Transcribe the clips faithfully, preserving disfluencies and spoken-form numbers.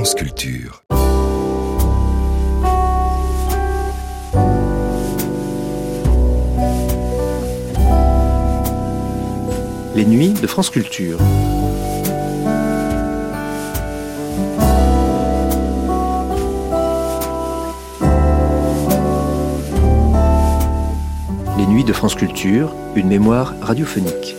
France Culture. Les nuits de France Culture. Les nuits de France Culture, une mémoire radiophonique.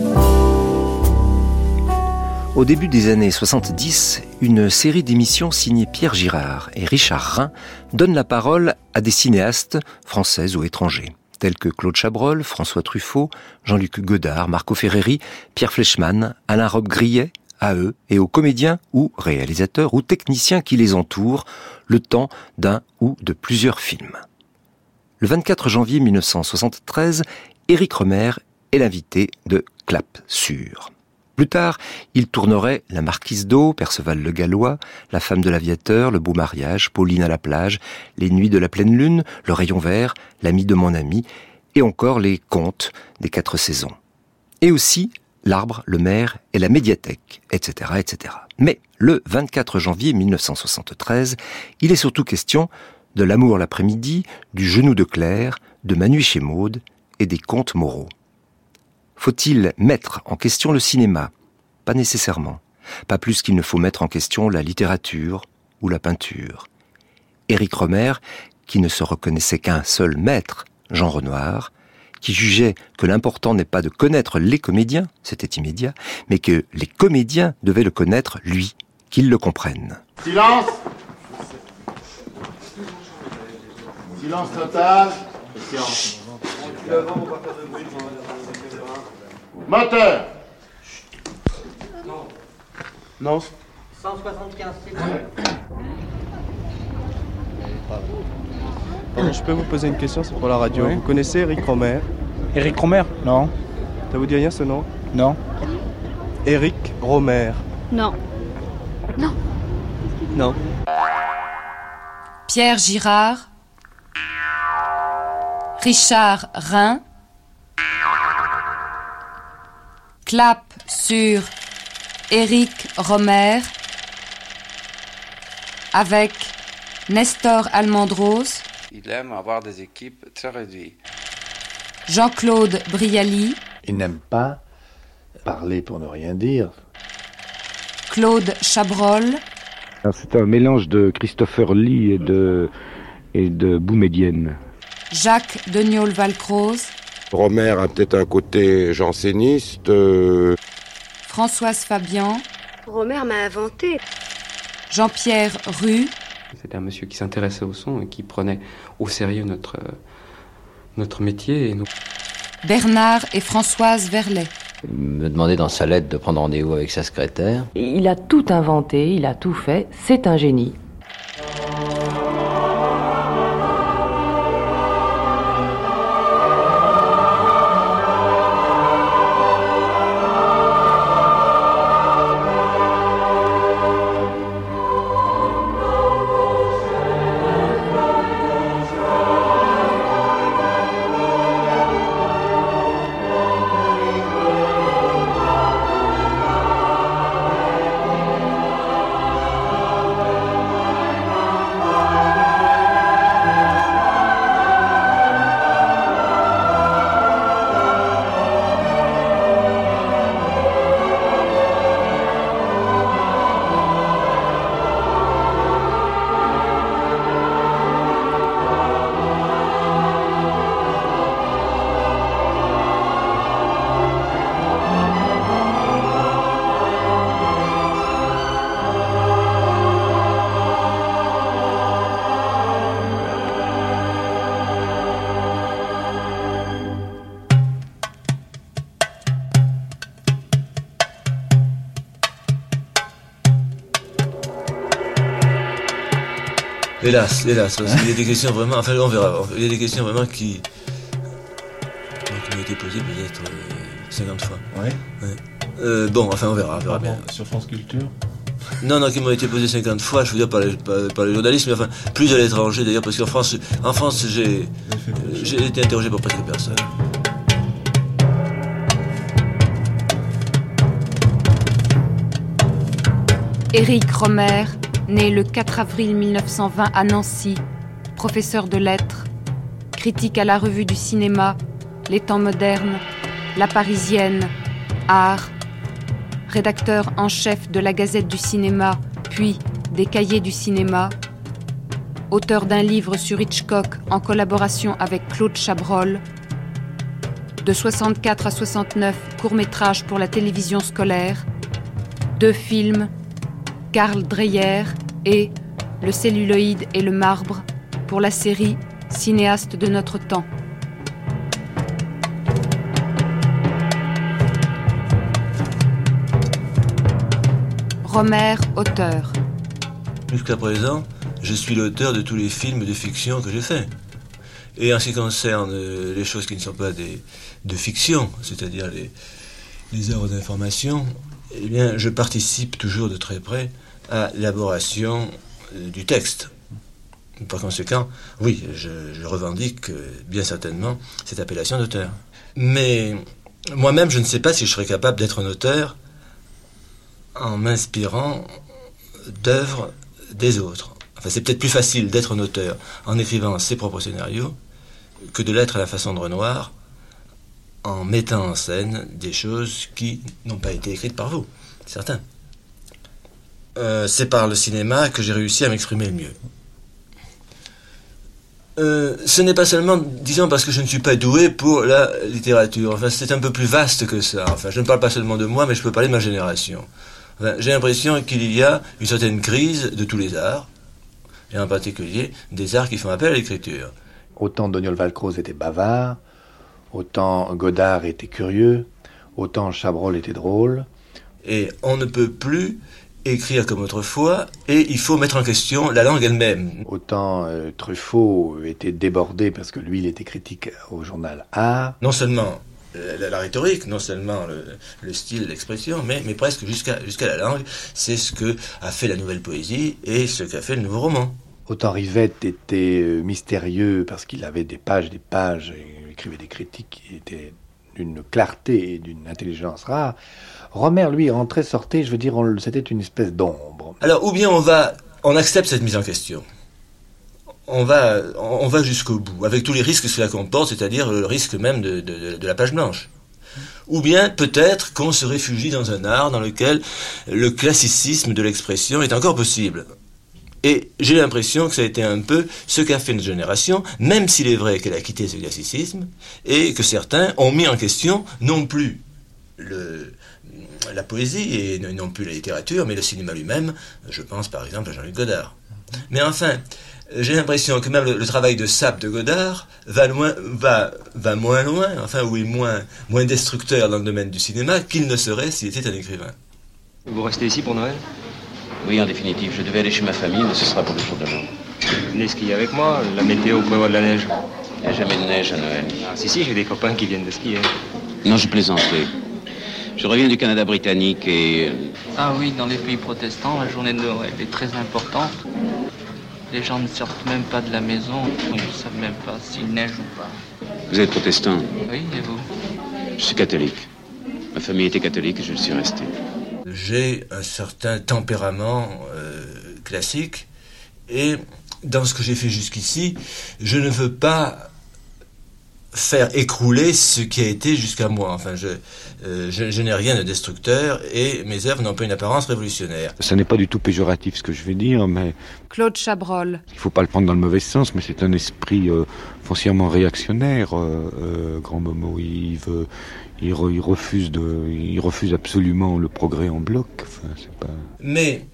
Au début des années soixante-dix, une série d'émissions signée Pierre Girard et Richard Rhin donne la parole à des cinéastes français ou étrangers, tels que Claude Chabrol, François Truffaut, Jean-Luc Godard, Marco Ferreri, Pierre Fleischmann, Alain Robbe-Grillet, à eux et aux comédiens ou réalisateurs ou techniciens qui les entourent, le temps d'un ou de plusieurs films. Le vingt-quatre janvier mille neuf cent soixante-treize, Éric Rohmer est l'invité de Clap Sur. Plus tard, il tournerait La Marquise d'O, Perceval le Gallois, La femme de l'aviateur, Le beau mariage, Pauline à la plage, Les nuits de la pleine lune, Le rayon vert, L'ami de mon ami, et encore les contes des quatre saisons. Et aussi L'arbre, le maire et la médiathèque, et cetera, et cetera. Mais le vingt-quatre janvier mille neuf cent soixante-treize, il est surtout question de L'amour l'après-midi, du Genou de Claire, de Manu chez Maud et des contes moraux. Faut-il mettre en question le cinéma ? Pas nécessairement. Pas plus qu'il ne faut mettre en question la littérature ou la peinture. Éric Rohmer, qui ne se reconnaissait qu'un seul maître, Jean Renoir, qui jugeait que l'important n'est pas de connaître les comédiens, c'était immédiat, mais que les comédiens devaient le connaître, lui, qu'ils le comprennent. Silence ! Silence total. Silence. Moteur. Non. Non. cent soixante-quinze, c'est bon. Pardon, je peux vous poser une question, c'est pour la radio. Oui. Vous connaissez Éric Rohmer ? Éric Rohmer ? Non. Ça vous dit rien ce nom ? Non. Éric Rohmer ? Non. Non. Non. Pierre Girard, Richard Rhin, Clap sur Éric Rohmer, avec Nestor Almendros. Il aime avoir des équipes très réduites. Jean-Claude Brialy. Il n'aime pas parler pour ne rien dire. Claude Chabrol. C'est un mélange de Christopher Lee et de, et de Boumedienne. Jacques Deniol-Valcroze. Rohmer a peut-être un côté janséniste. Euh... Françoise Fabian. Rohmer m'a inventé. Jean-Pierre Rue. C'était un monsieur qui s'intéressait au son et qui prenait au sérieux notre, notre métier. Et nous... Bernard et Françoise Verlet. Il me demandait dans sa lettre de prendre rendez-vous avec sa secrétaire. Il a tout inventé, il a tout fait, c'est un génie. Hélas, hélas, parce qu'il y a des questions vraiment, enfin on verra, il y a des questions vraiment qui, qui m'ont été posées peut-être euh, cinquante fois. Ouais. ouais. Euh, bon, enfin on verra, on verra ah bien. Bon, sur France Culture ? Non, non, qui m'ont été posées cinquante fois, je veux dire par les, par, par les journalistes, mais enfin, plus à l'étranger d'ailleurs, parce qu'en France, en France j'ai, j'ai été interrogé par presque personne. Éric Rohmer, né le quatre avril mille neuf cent vingt à Nancy, professeur de lettres, critique à la Revue du cinéma, Les Temps modernes, La Parisienne, Art, rédacteur en chef de la Gazette du cinéma, puis des Cahiers du cinéma, auteur d'un livre sur Hitchcock en collaboration avec Claude Chabrol, de soixante-quatre à soixante-neuf courts-métrages pour la télévision scolaire, deux films, Karl Dreyer et Le celluloïd et le marbre pour la série Cinéaste de notre temps. Romer, auteur. Jusqu'à présent, je suis l'auteur de tous les films de fiction que j'ai faits. Et en ce qui concerne les choses qui ne sont pas des, de fiction, c'est-à-dire les, les œuvres d'information, eh bien, je participe toujours de très près à l'élaboration du texte. Par conséquent, oui, je, je revendique bien certainement cette appellation d'auteur. Mais moi-même, je ne sais pas si je serais capable d'être un auteur en m'inspirant d'œuvres des autres. Enfin, c'est peut-être plus facile d'être un auteur en écrivant ses propres scénarios que de l'être à la façon de Renoir en mettant en scène des choses qui n'ont pas été écrites par vous, certains. Euh, c'est par le cinéma que j'ai réussi à m'exprimer le mieux. Euh, ce n'est pas seulement, disons, parce que je ne suis pas doué pour la littérature. Enfin, c'est un peu plus vaste que ça. Enfin, je ne parle pas seulement de moi, mais je peux parler de ma génération. Enfin, j'ai l'impression qu'il y a une certaine crise de tous les arts, et en particulier des arts qui font appel à l'écriture. Autant Doniol Valcroze était bavard, autant Godard était curieux, autant Chabrol était drôle. Et on ne peut plus écrire comme autrefois, et il faut mettre en question la langue elle-même. Autant euh, Truffaut était débordé parce que lui, il était critique au journal Art. Non seulement la, la rhétorique, non seulement le, le style, l'expression, mais, mais presque jusqu'à jusqu'à la langue. C'est ce que a fait la nouvelle poésie et ce qu'a fait le nouveau roman. Autant Rivette était euh, mystérieux parce qu'il avait des pages, des pages, et il écrivait des critiques qui étaient d'une clarté et d'une intelligence rare. Romer, lui, rentrait, sortait, je veux dire, on, c'était une espèce d'ombre. Alors, ou bien on va, on accepte cette mise en question. On va, on va jusqu'au bout, avec tous les risques que cela comporte, c'est-à-dire le risque même de, de, de la page blanche. Ou bien, peut-être qu'on se réfugie dans un art dans lequel le classicisme de l'expression est encore possible. Et j'ai l'impression que ça a été un peu ce qu'a fait notre génération, même s'il est vrai qu'elle a quitté ce classicisme, et que certains ont mis en question non plus le, la poésie et non plus la littérature, mais le cinéma lui-même. Je pense par exemple à Jean-Luc Godard. Mais enfin, j'ai l'impression que même le, le travail de sape de Godard va, loin, va, va moins loin, enfin, ou est moins, moins destructeur dans le domaine du cinéma qu'il ne serait s'il était un écrivain. Vous restez ici pour Noël ? Oui, en définitive. Je devais aller chez ma famille, mais ce sera pour le jour de l'an. Venez skier avec moi, la météo prévoit de la neige. Il n'y a jamais de neige à Noël. Ah, si, si, j'ai des copains qui viennent de skier. Non, je plaisantais. Je reviens du Canada britannique et... Ah oui, dans les pays protestants, la journée de Noël est très importante. Les gens ne sortent même pas de la maison, ils ne savent même pas s'il neige ou pas. Vous êtes protestant ? Oui, et vous ? Je suis catholique. Ma famille était catholique et je le suis resté. J'ai un certain tempérament euh, classique et dans ce que j'ai fait jusqu'ici, je ne veux pas faire écrouler ce qui a été jusqu'à moi. Enfin, je, euh, je, je n'ai rien de destructeur et mes œuvres n'ont pas une apparence révolutionnaire. Ce n'est pas du tout péjoratif ce que je vais dire, mais... Claude Chabrol. Il ne faut pas le prendre dans le mauvais sens, mais c'est un esprit euh, foncièrement réactionnaire, euh, euh, Grand Momo. Il veut... Il, re, il, refuse de, il refuse absolument le progrès en bloc. Enfin, c'est pas... Mais,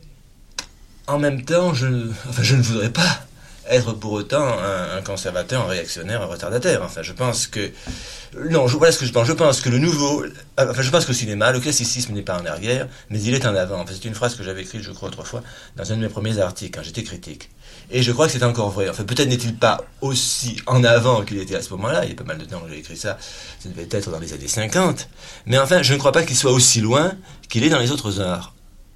en même temps, je, enfin, je ne voudrais pas être pour autant un, un conservateur, un réactionnaire, un retardataire. Enfin, je pense que... Non, je, voilà ce que je pense. Je pense que le nouveau... Enfin, je pense que le cinéma, le classicisme n'est pas en arrière, mais il est en avant. Enfin, c'est une phrase que j'avais écrite, je crois, autrefois, dans un de mes premiers articles, quand j'étais critique. Et je crois que c'est encore vrai. Enfin, peut-être n'est-il pas aussi en avant qu'il était à ce moment-là. Il y a pas mal de temps que j'ai écrit ça. Ça devait être dans les années cinquante. Mais enfin, je ne crois pas qu'il soit aussi loin qu'il est dans les autres arts.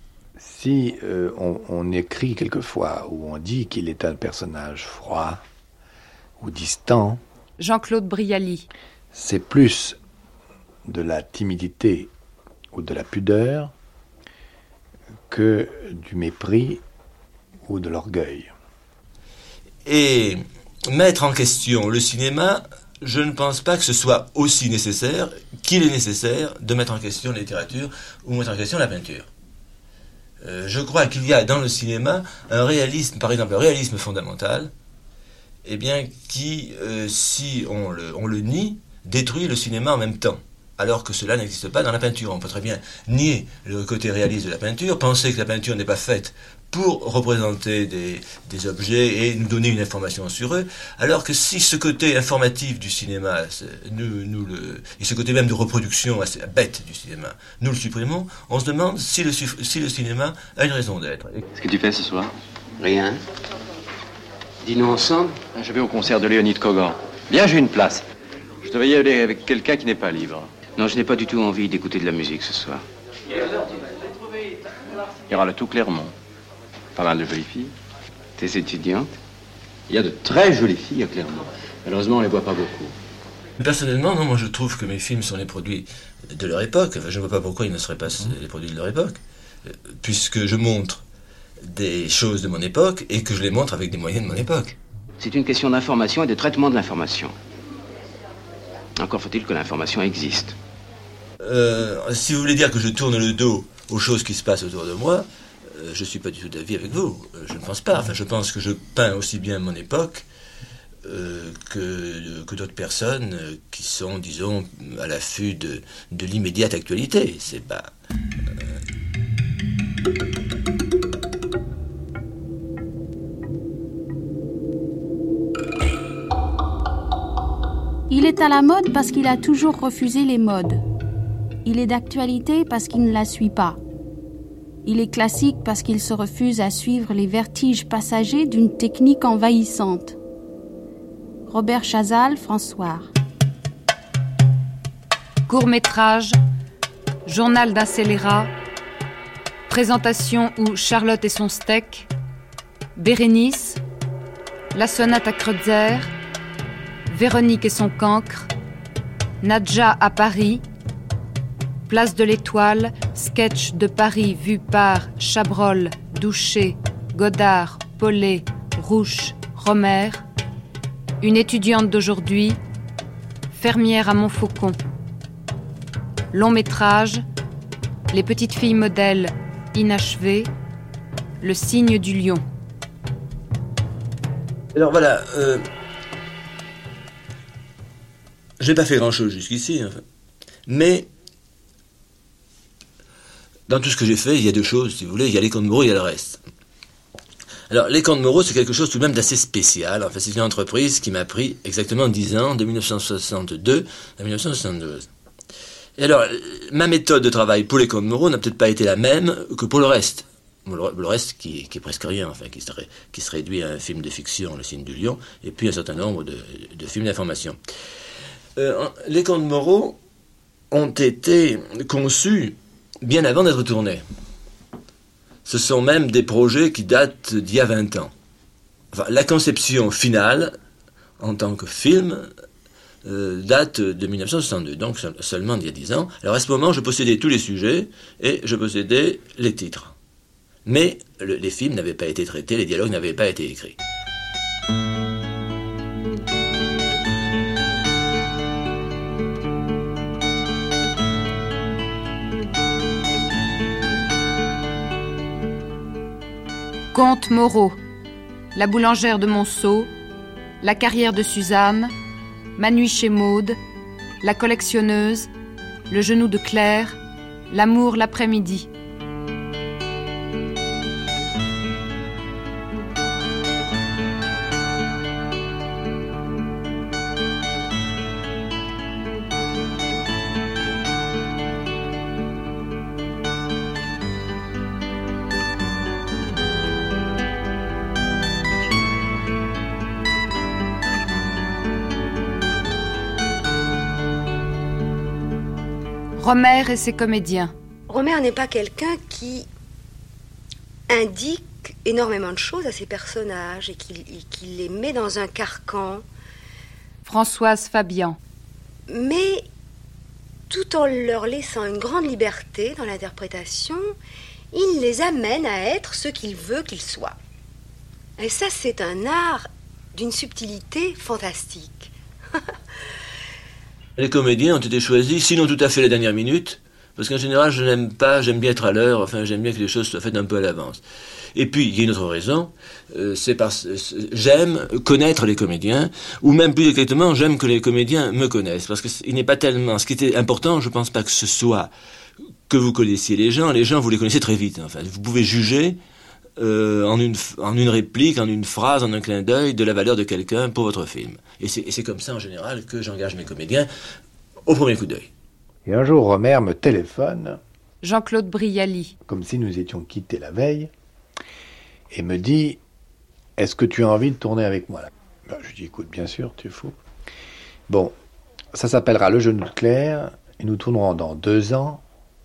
Si euh, on, on écrit quelquefois, ou on dit qu'il est un personnage froid ou distant... Jean-Claude Brialy. C'est plus de la timidité ou de la pudeur que du mépris ou de l'orgueil. Et mettre en question le cinéma, je ne pense pas que ce soit aussi nécessaire qu'il est nécessaire de mettre en question la littérature ou mettre en question la peinture. Euh, je crois qu'il y a dans le cinéma un réalisme, par exemple un réalisme fondamental, eh bien, qui, euh, si on le, on le nie, détruit le cinéma en même temps. Alors que cela n'existe pas dans la peinture. On peut très bien nier le côté réaliste de la peinture, penser que la peinture n'est pas faite pour représenter des, des objets et nous donner une information sur eux, alors que si ce côté informatif du cinéma, nous, nous le, et ce côté même de reproduction assez bête du cinéma, nous le supprimons, on se demande si le, si le cinéma a une raison d'être. Qu'est-ce que tu fais ce soir? Rien. Dînons ensemble? Je vais au concert de Léonide Kogan. Bien, j'ai une place. Je devais y aller avec quelqu'un qui n'est pas libre. Non, je n'ai pas du tout envie d'écouter de la musique ce soir. Il y aura le tout Clermont. Pas mal de jolies filles. Tes étudiantes? Il y a de très jolies filles à Clermont. Malheureusement, on les voit pas beaucoup. Personnellement, non, moi je trouve que mes films sont les produits de leur époque. Enfin, je ne vois pas pourquoi ils ne seraient pas les produits de leur époque. Puisque je montre des choses de mon époque et que je les montre avec des moyens de mon époque. C'est une question d'information et de traitement de l'information. Encore faut-il que l'information existe. Euh, si vous voulez dire que je tourne le dos aux choses qui se passent autour de moi, euh, je ne suis pas du tout d'avis avec vous. Euh, je ne pense pas. Enfin, je pense que je peins aussi bien mon époque euh, que, que d'autres personnes euh, qui sont, disons, à l'affût de, de l'immédiate actualité. C'est pas... Euh... Il est à la mode parce qu'il a toujours refusé les modes. Il est d'actualité parce qu'il ne la suit pas. Il est classique parce qu'il se refuse à suivre les vertiges passagers d'une technique envahissante. Robert Chazal, François. Court-métrage, journal d'un scélérat, présentation où Charlotte et son steak, Bérénice, la sonate à Kreutzer, Véronique et son cancre, Nadja à Paris, place de l'Étoile, sketch de Paris vu par Chabrol, Douché, Godard, Paulet, Rouche, Romer, une étudiante d'aujourd'hui, fermière à Montfaucon. Long métrage, les petites filles modèles inachevées, le signe du lion. Alors voilà, euh, j'ai pas fait grand-chose jusqu'ici, enfin. Mais dans tout ce que j'ai fait, il y a deux choses, si vous voulez, il y a les Contes Moreau, il y a le reste. Alors, les Contes Moreau, c'est quelque chose tout de même d'assez spécial. Enfin, c'est une entreprise qui m'a pris exactement dix ans, de mille neuf cent soixante-deux à mille neuf cent soixante-douze. Et alors, ma méthode de travail pour les Contes Moreau n'a peut-être pas été la même que pour le reste. Le reste qui, qui est presque rien, enfin, qui se, qui se réduit à un film de fiction, Le Signe du Lion, et puis un certain nombre de, de films d'information. Euh, les Contes Moreau ont été conçus bien avant d'être tournés. Ce sont même des projets qui datent d'il y a vingt ans. Enfin, la conception finale, en tant que film, euh, date de mille neuf cent soixante-deux, donc seulement d'il y a dix ans. Alors à ce moment, je possédais tous les sujets et je possédais les titres. Mais le, les films n'avaient pas été traités, les dialogues n'avaient pas été écrits. Contes Moreau, La boulangère de Monceau, La carrière de Suzanne, Ma nuit chez Maude, La collectionneuse, Le genou de Claire, L'amour l'après-midi. Romer et ses comédiens. Romer n'est pas quelqu'un qui indique énormément de choses à ses personnages et qui, et qui les met dans un carcan. Françoise Fabian. Mais tout en leur laissant une grande liberté dans l'interprétation, il les amène à être ce qu'il veut qu'ils soient. Et ça, c'est un art d'une subtilité fantastique. Les comédiens ont été choisis, sinon tout à fait la dernière minute, parce qu'en général, je n'aime pas, j'aime bien être à l'heure, enfin, j'aime bien que les choses soient faites un peu à l'avance. Et puis, il y a une autre raison, euh, c'est parce que j'aime connaître les comédiens, ou même plus exactement, j'aime que les comédiens me connaissent, parce qu'il n'est pas tellement... Ce qui était important, je ne pense pas que ce soit que vous connaissiez les gens, les gens, vous les connaissez très vite, enfin. Vous pouvez juger euh, en, une, en une réplique, en une phrase, en un clin d'œil, de la valeur de quelqu'un pour votre film. Et c'est, et c'est comme ça, en général, que j'engage mes comédiens au premier coup d'œil. Et un jour, Rohmer me téléphone, Jean-Claude Brialy, comme si nous étions quittés la veille, et me dit « Est-ce que tu as envie de tourner avec moi ?» ben, je lui dis « Écoute, bien sûr, tu es fou. » Bon, ça s'appellera Le Genou de Claire, et nous tournerons dans deux ans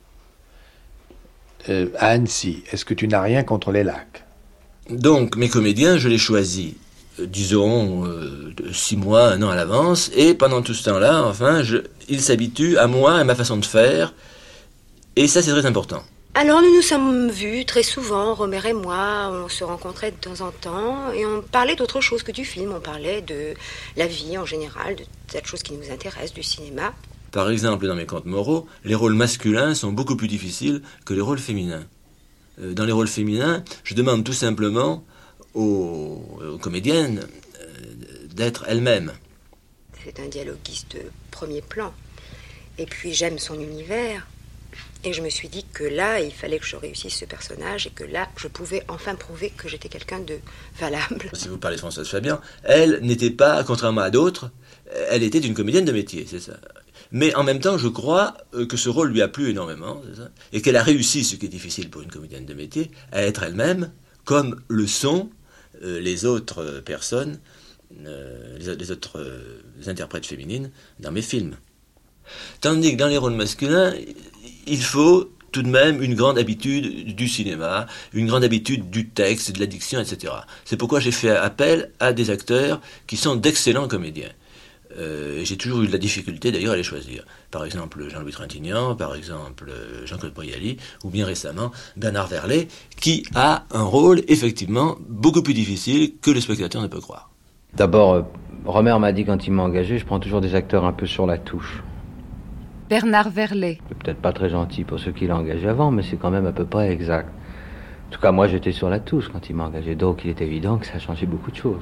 euh, à Annecy. Est-ce que tu n'as rien contre les lacs? Donc, mes comédiens, je les choisis, euh, disons, euh, de six mois, un an à l'avance, et pendant tout ce temps-là, enfin, je, ils s'habituent à moi, à ma façon de faire, et ça, c'est très important. Alors nous nous sommes vus très souvent, Rohmer et moi, on se rencontrait de temps en temps et on parlait d'autre chose que du film, on parlait de la vie en général, de cette chose qui nous intéresse, du cinéma. Par exemple, dans mes contes moraux, les rôles masculins sont beaucoup plus difficiles que les rôles féminins. Euh, dans les rôles féminins, je demande tout simplement aux, aux comédiennes euh, d'être elles-mêmes. C'est un dialoguiste de premier plan et puis j'aime son univers. Et je me suis dit que là, il fallait que je réussisse ce personnage et que là, je pouvais enfin prouver que j'étais quelqu'un de valable. Si vous parlez de Françoise Fabian, elle n'était pas, contrairement à d'autres, elle était une comédienne de métier, c'est ça. Mais en même temps, je crois que ce rôle lui a plu énormément, c'est ça, et qu'elle a réussi, ce qui est difficile pour une comédienne de métier, à être elle-même, comme le sont euh, les autres personnes, euh, les, les autres euh, interprètes féminines dans mes films. Tandis que dans les rôles masculins, il faut tout de même une grande habitude du cinéma, une grande habitude du texte, de la diction, et cetera. C'est pourquoi j'ai fait appel à des acteurs qui sont d'excellents comédiens. Euh, j'ai toujours eu de la difficulté d'ailleurs à les choisir. Par exemple Jean-Louis Trintignant, par exemple Jean-Claude Brialy, ou bien récemment Bernard Verlet, qui a un rôle effectivement beaucoup plus difficile que le spectateur ne peut croire. D'abord, euh, Rohmer m'a dit quand il m'a engagé, je prends toujours des acteurs un peu sur la touche. Bernard Verlet. C'est peut-être pas très gentil pour ceux qui l'ont engagé avant, mais c'est quand même à peu près exact. En tout cas, moi, j'étais sur la touche quand il m'a engagé, donc il est évident que ça a changé beaucoup de choses.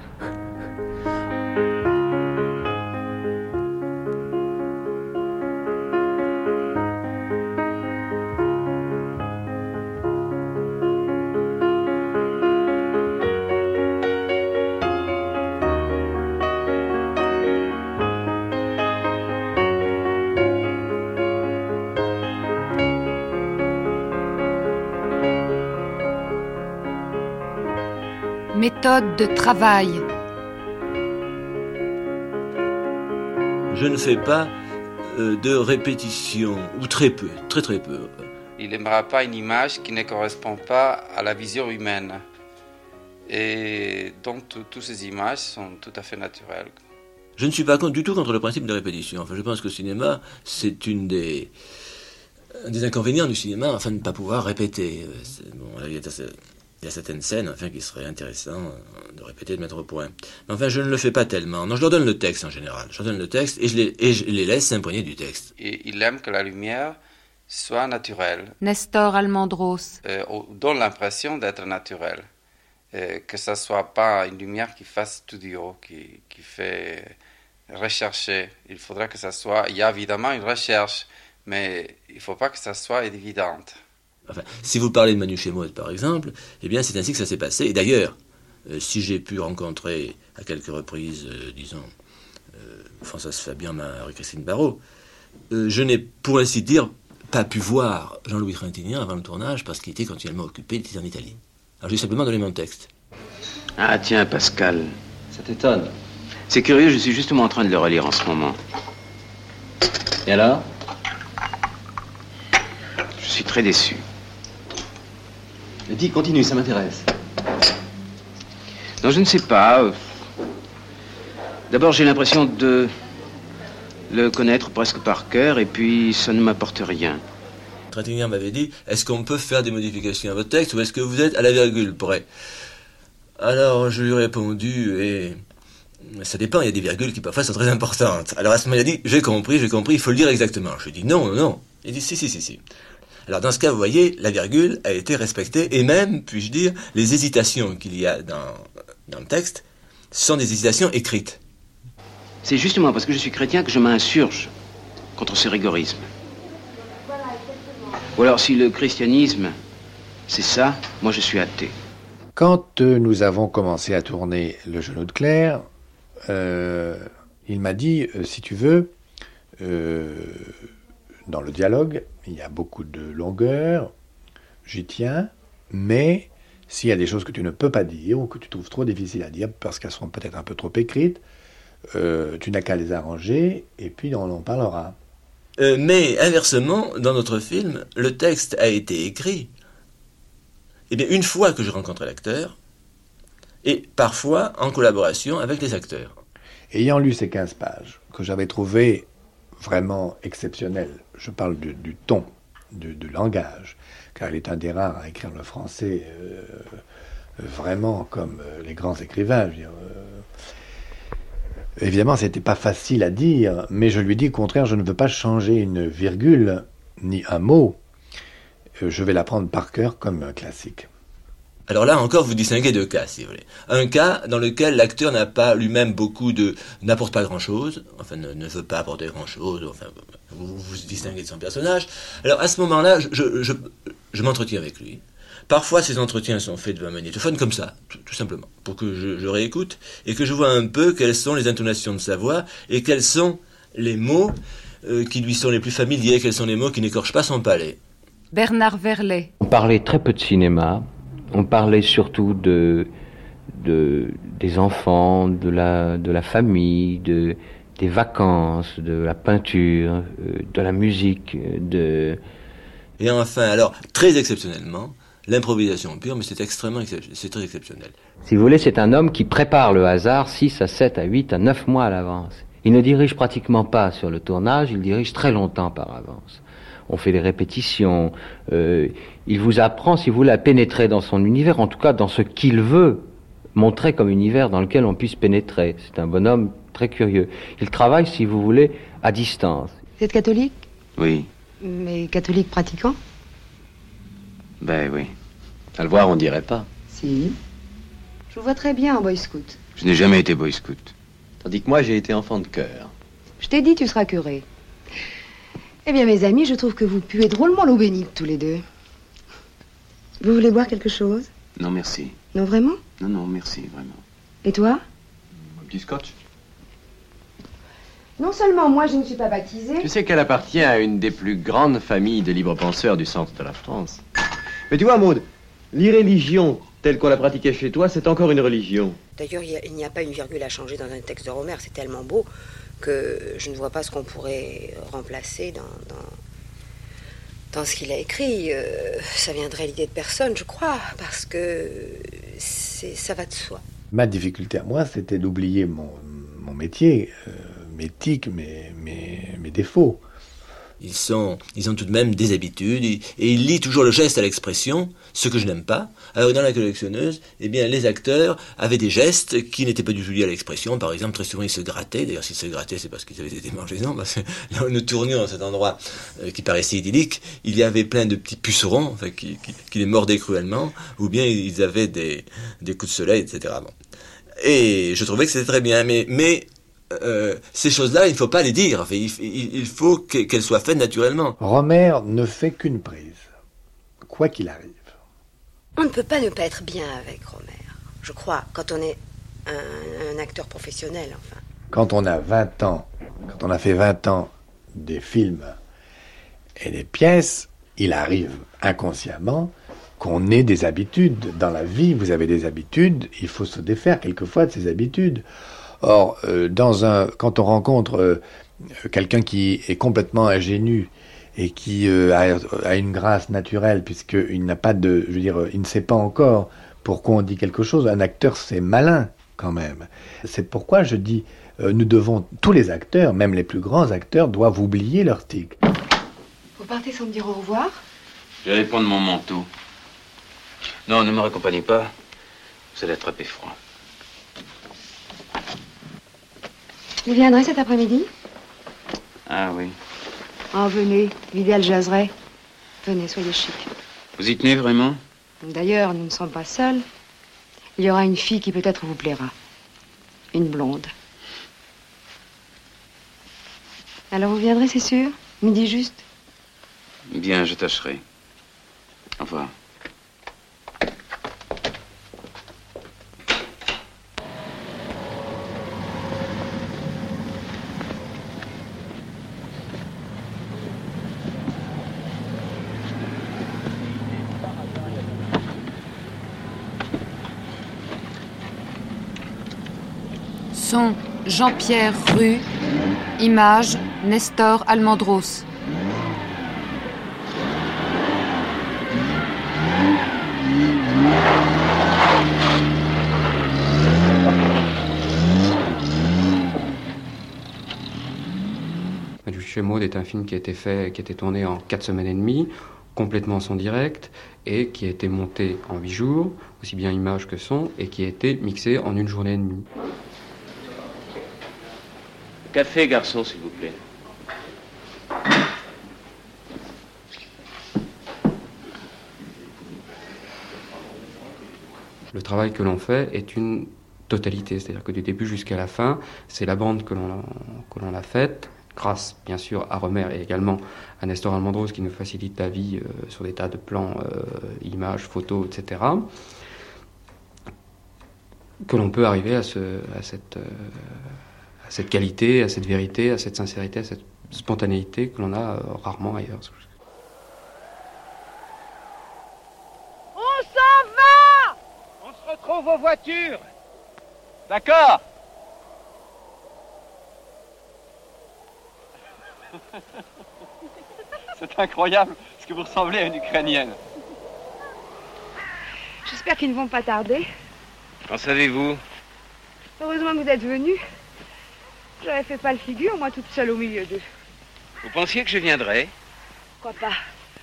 Méthode de travail. Je ne fais pas euh, de répétition, ou très peu, très très peu. Il n'aimera pas une image qui ne correspond pas à la vision humaine. Et donc toutes ces images sont tout à fait naturelles. Je ne suis pas du tout contre le principe de répétition. Enfin, je pense que le cinéma, c'est une des, un des inconvénients du cinéma, enfin, de ne pas pouvoir répéter. Bon, il y a Il y a certaines scènes enfin, qui seraient intéressantes de répéter, de mettre au point. Mais enfin, je ne le fais pas tellement. Non, je leur donne le texte en général. Je leur donne le texte et je les, et je les laisse s'imprégner du texte. Et il aime que la lumière soit naturelle. Nestor Almendros. Euh, donne l'impression d'être naturelle. Euh, que ça ne soit pas une lumière qui fasse studio, qui, qui fait rechercher. Il faudrait que ça soit... Il y a évidemment une recherche, mais il ne faut pas que ça soit évidente. Enfin, si vous parlez de Manu Chemot, par exemple, eh bien, c'est ainsi que ça s'est passé. Et d'ailleurs, euh, si j'ai pu rencontrer à quelques reprises, euh, disons, euh, Françoise Fabian, Marie-Christine Barrault, euh, je n'ai, pour ainsi dire, pas pu voir Jean-Louis Trintignant avant le tournage parce qu'il était continuellement occupé, il était en Italie. Alors, j'ai simplement donné mon texte. Ah, tiens, Pascal. Ça t'étonne? C'est curieux, je suis justement en train de le relire en ce moment. Et alors? Je suis très déçu. Dis, continue, ça m'intéresse. Non, je ne sais pas. D'abord, j'ai l'impression de le connaître presque par cœur, et puis ça ne m'apporte rien. Trintignant m'avait dit, est-ce qu'on peut faire des modifications à votre texte, ou est-ce que vous êtes à la virgule près? Alors je lui ai répondu, et ça dépend, il y a des virgules qui parfois sont très importantes. Alors à ce moment il a dit, j'ai compris, j'ai compris, il faut le dire exactement. Je lui ai dit, non, non, non. Il dit, si, si, si, si. Alors dans ce cas, vous voyez, la virgule a été respectée, et même, puis-je dire, les hésitations qu'il y a dans, dans le texte sont des hésitations écrites. C'est justement parce que je suis chrétien que je m'insurge contre ce rigorisme. Ou alors si le christianisme, c'est ça, moi je suis athée. Quand euh, nous avons commencé à tourner Le Genou de Claire, euh, il m'a dit, euh, si tu veux, euh, dans le dialogue, il y a beaucoup de longueur, j'y tiens, mais s'il y a des choses que tu ne peux pas dire ou que tu trouves trop difficiles à dire parce qu'elles sont peut-être un peu trop écrites, euh, tu n'as qu'à les arranger et puis on en parlera. Euh, mais inversement, dans notre film, le texte a été écrit eh bien, une fois que je rencontrais l'acteur, et parfois en collaboration avec les acteurs. Ayant lu ces quinze pages, que j'avais trouvées vraiment exceptionnelles, je parle du, du ton, du, du langage, car il est un des rares à écrire le français euh, vraiment comme euh, les grands écrivains. Je veux dire, euh, évidemment, c'était pas facile à dire, mais je lui dis au contraire, je ne veux pas changer une virgule, ni un mot. Je vais l'apprendre par cœur comme un classique. Alors là encore, vous distinguez deux cas, si vous voulez. Un cas dans lequel l'acteur n'a pas lui-même beaucoup de... n'apporte pas grand-chose, enfin ne, ne veut pas apporter grand-chose, enfin vous vous distinguez de son personnage. Alors à ce moment-là, je, je, je, je m'entretiens avec lui. Parfois, ces entretiens sont faits devant un magnétophone comme ça, tout, tout simplement, pour que je, je réécoute et que je vois un peu quelles sont les intonations de sa voix et quels sont les mots euh, qui lui sont les plus familiers, quels sont les mots qui n'écorchent pas son palais. Bernard Verlet. On parlait très peu de cinéma, on parlait surtout de, de, des enfants, de la, de la famille, de, des vacances, de la peinture, de la musique, de... Et enfin, alors, très exceptionnellement, l'improvisation pure, mais c'est extrêmement c'est très exceptionnel. Si vous voulez, c'est un homme qui prépare le hasard six à sept à huit à neuf mois à l'avance. Il ne dirige pratiquement pas sur le tournage, il dirige très longtemps par avance. On fait des répétitions, euh, il vous apprend, si vous voulez, à pénétrer dans son univers, en tout cas dans ce qu'il veut montrer comme univers dans lequel on puisse pénétrer. C'est un bonhomme très curieux. Il travaille, si vous voulez, à distance. Vous êtes catholique? Oui. Mais catholique pratiquant? Ben oui. À le voir, on dirait pas. Si. Je vous vois très bien en boy scout. Je n'ai jamais été boy scout. Tandis que moi, j'ai été enfant de chœur. Je t'ai dit, tu seras curé. Eh bien, mes amis, je trouve que vous puez drôlement l'eau bénite, tous les deux. Vous voulez boire quelque chose? Non, merci. Non, vraiment? Non, non, merci, vraiment. Et toi? Un petit scotch. Non seulement moi, je ne suis pas baptisée... Tu sais qu'elle appartient à une des plus grandes familles de libres penseurs du centre de la France. Mais tu vois, Maud, l'irréligion, telle qu'on la pratiquait chez toi, c'est encore une religion. D'ailleurs, il n'y a, a pas une virgule à changer dans un texte de Rohmer, c'est tellement beau que je ne vois pas ce qu'on pourrait remplacer dans, dans, dans ce qu'il a écrit. Euh, ça viendrait à l'idée de personne, je crois, parce que c'est, ça va de soi. Ma difficulté à moi, c'était d'oublier mon, mon métier, euh, mes tics, mes, mes, mes défauts. Ils, sont, ils ont tout de même des habitudes, et ils lient toujours le geste à l'expression, ce que je n'aime pas. Alors dans La collectionneuse, eh bien, les acteurs avaient des gestes qui n'étaient pas du tout liés à l'expression. Par exemple, très souvent, ils se grattaient. D'ailleurs, s'ils se grattaient, c'est parce qu'ils avaient été mangés. Non, parce que là, nous tournions dans cet endroit euh, qui paraissait idyllique. Il y avait plein de petits pucerons enfin, qui, qui, qui les mordaient cruellement, ou bien ils avaient des, des coups de soleil, et cetera. Bon. Et je trouvais que c'était très bien, mais... mais Euh, ces choses-là, il ne faut pas les dire. Enfin, il, il, il faut qu'elles soient faites naturellement. Rohmer ne fait qu'une prise, quoi qu'il arrive. On ne peut pas ne pas être bien avec Rohmer, je crois, quand on est un, un acteur professionnel, enfin. Quand on a vingt ans, quand on a fait vingt ans des films et des pièces, il arrive inconsciemment qu'on ait des habitudes. Dans la vie, vous avez des habitudes, il faut se défaire quelquefois de ces habitudes. Or, euh, dans un, quand on rencontre euh, quelqu'un qui est complètement ingénu et qui euh, a, a une grâce naturelle, puisqu'il n'a pas de, je veux dire, il ne sait pas encore pourquoi on dit quelque chose, un acteur c'est malin quand même. C'est pourquoi je dis, euh, nous devons, tous les acteurs, même les plus grands acteurs, doivent oublier leurs tics. Vous partez sans me dire au revoir? Je vais prendre mon manteau. Non, ne me raccompagnez pas. Vous allez attraper froid. Vous viendrez cet après-midi? Ah oui. Oh, venez, l'idéal jaserait. Venez, soyez chic. Vous y tenez vraiment? D'ailleurs, nous ne sommes pas seuls. Il y aura une fille qui peut-être vous plaira. Une blonde. Alors vous viendrez, c'est sûr? Midi juste? Bien, je tâcherai. Au revoir. Son Jean-Pierre Rue. Image Nestor Almendros. Du chez Maud est un film qui a été fait, qui a été tourné en quatre semaines et demie, complètement son direct, et qui a été monté en huit jours, aussi bien image que son, et qui a été mixé en une journée et demie. Café, garçon, s'il vous plaît. Le travail que l'on fait est une totalité, c'est-à-dire que du début jusqu'à la fin, c'est la bande que l'on, que l'on a faite, grâce bien sûr à Rohmer et également à Nestor Almendros qui nous facilite la vie euh, sur des tas de plans, euh, images, photos, et cetera, que l'on peut arriver à, ce, à, cette, euh, à cette qualité, à cette vérité, à cette sincérité, à cette spontanéité que l'on a euh, rarement ailleurs. On s'en va! On se retrouve aux voitures. D'accord? C'est incroyable, ce que vous ressemblez à une Ukrainienne. J'espère qu'ils ne vont pas tarder. Qu'en savez-vous? Heureusement que vous êtes venus. J'avais fait pas le figure, moi, toute seule au milieu d'eux. Vous pensiez que je viendrais? Pourquoi pas?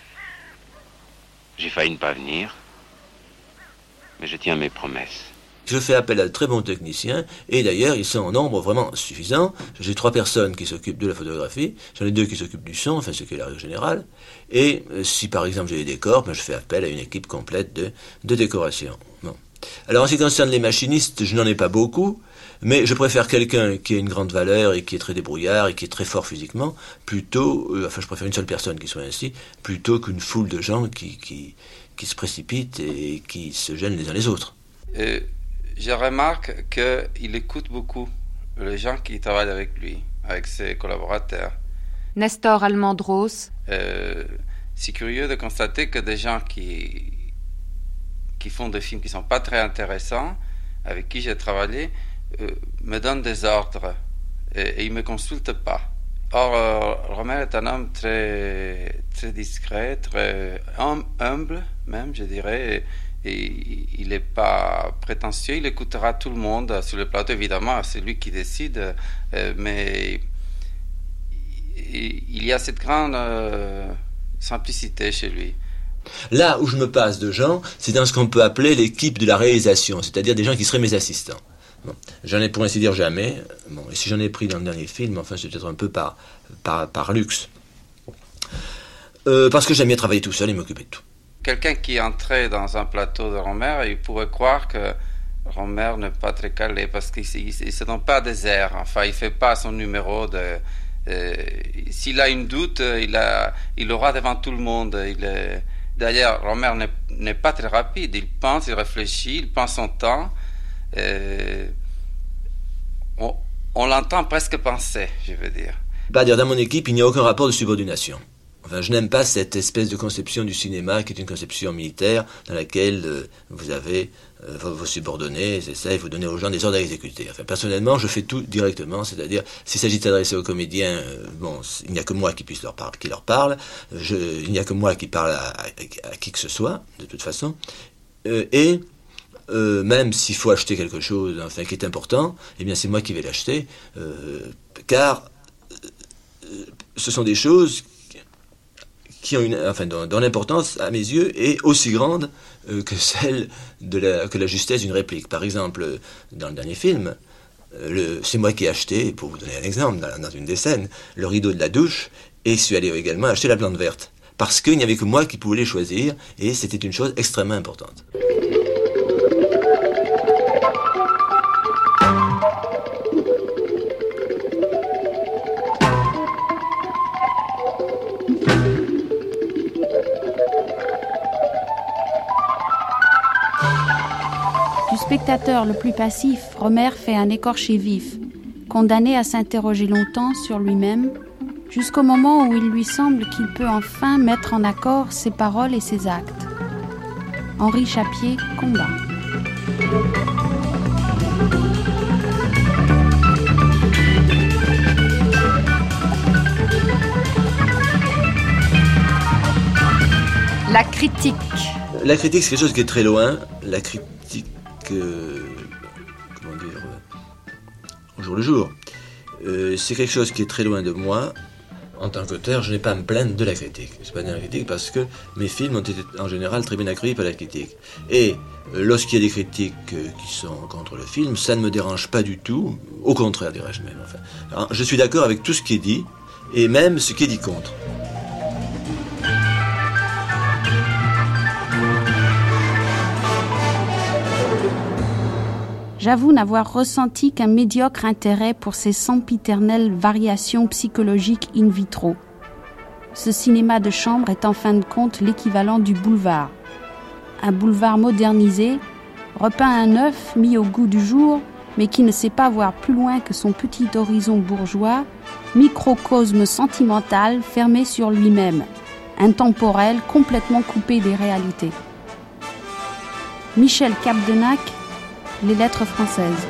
J'ai failli ne pas venir. Mais je tiens mes promesses. Je fais appel à de très bons techniciens, et d'ailleurs, ils sont en nombre vraiment suffisant. J'ai trois personnes qui s'occupent de la photographie, j'en ai deux qui s'occupent du son, enfin ce qui est la règle générale, et euh, si par exemple j'ai des décors, ben, je fais appel à une équipe complète de, de décoration. Bon. Alors en ce qui concerne les machinistes, je n'en ai pas beaucoup, mais je préfère quelqu'un qui a une grande valeur et qui est très débrouillard et qui est très fort physiquement, plutôt, euh, enfin je préfère une seule personne qui soit ainsi, plutôt qu'une foule de gens qui, qui, qui se précipitent et qui se gênent les uns les autres. Euh... Je remarque qu'il écoute beaucoup les gens qui travaillent avec lui, avec ses collaborateurs. Nestor Almendros. Euh, c'est curieux de constater que des gens qui, qui font des films qui ne sont pas très intéressants, avec qui j'ai travaillé, euh, me donnent des ordres et, et ils ne me consultent pas. Or, euh, Rohmer est un homme très, très discret, très hum, humble même, je dirais, et, Et il n'est pas prétentieux, il écoutera tout le monde sur le plateau, évidemment, c'est lui qui décide, euh, mais il y a cette grande euh, simplicité chez lui. Là où je me passe de gens, c'est dans ce qu'on peut appeler l'équipe de la réalisation, c'est-à-dire des gens qui seraient mes assistants. Bon, j'en ai pour ainsi dire jamais, bon, et si j'en ai pris dans le dernier film, enfin c'est peut-être un peu par, par, par luxe. Euh, parce que j'aime bien travailler tout seul et m'occuper de tout. Quelqu'un qui entrait dans un plateau de Rohmer, il pourrait croire que Rohmer n'est pas très calé parce qu'il ne se donne pas des airs. Enfin, il ne fait pas son numéro. De, euh, s'il a une doute, il, a, il aura devant tout le monde. Il est, d'ailleurs, Rohmer n'est, n'est pas très rapide. Il pense, il réfléchit, il prend son temps. Euh, on, on l'entend presque penser, je veux dire. Bah, dire, dans mon équipe, il n'y a aucun rapport de subordination. Enfin, je n'aime pas cette espèce de conception du cinéma qui est une conception militaire dans laquelle euh, vous avez euh, vos, vos subordonnés, c'est ça, et vous donnez aux gens des ordres à exécuter. Enfin, personnellement, je fais tout directement, c'est-à-dire, s'il s'agit de s'adresser aux comédiens, euh, bon, il n'y a que moi qui puisse leur parler, qui leur parle, je, il n'y a que moi qui parle à, à, à qui que ce soit, de toute façon, euh, et euh, même s'il faut acheter quelque chose, enfin, qui est important, eh bien, c'est moi qui vais l'acheter, euh, car euh, ce sont des choses qui ont une, enfin, dont, dont l'importance, à mes yeux, est aussi grande euh, que celle de la, que la justesse d'une réplique. Par exemple, dans le dernier film, euh, le, c'est moi qui ai acheté, pour vous donner un exemple, dans, dans une des scènes, le rideau de la douche, et je suis allé également acheter la plante verte. Parce qu'il n'y avait que moi qui pouvais les choisir, et c'était une chose extrêmement importante. Du spectateur le plus passif, Rohmer fait un écorché vif, condamné à s'interroger longtemps sur lui-même, jusqu'au moment où il lui semble qu'il peut enfin mettre en accord ses paroles et ses actes. Henri Chapier, Combat. La critique. La critique, c'est quelque chose qui est très loin. La critique, euh, comment dire, euh, au jour le jour, euh, c'est quelque chose qui est très loin de moi. En tant qu'auteur, je n'ai pas à me plaindre de la critique. Je ne suis pas de la critique parce que mes films ont été en général très bien accueillis par la critique. Et euh, lorsqu'il y a des critiques euh, qui sont contre le film, ça ne me dérange pas du tout. Au contraire, dirais-je même. Enfin, alors, je suis d'accord avec tout ce qui est dit, et même ce qui est dit contre. J'avoue n'avoir ressenti qu'un médiocre intérêt pour ces sempiternelles variations psychologiques in vitro. Ce cinéma de chambre est en fin de compte l'équivalent du boulevard. Un boulevard modernisé, repeint à neuf, mis au goût du jour, mais qui ne sait pas voir plus loin que son petit horizon bourgeois, microcosme sentimental fermé sur lui-même, intemporel, complètement coupé des réalités. Michel Capdenac, Les lettres françaises.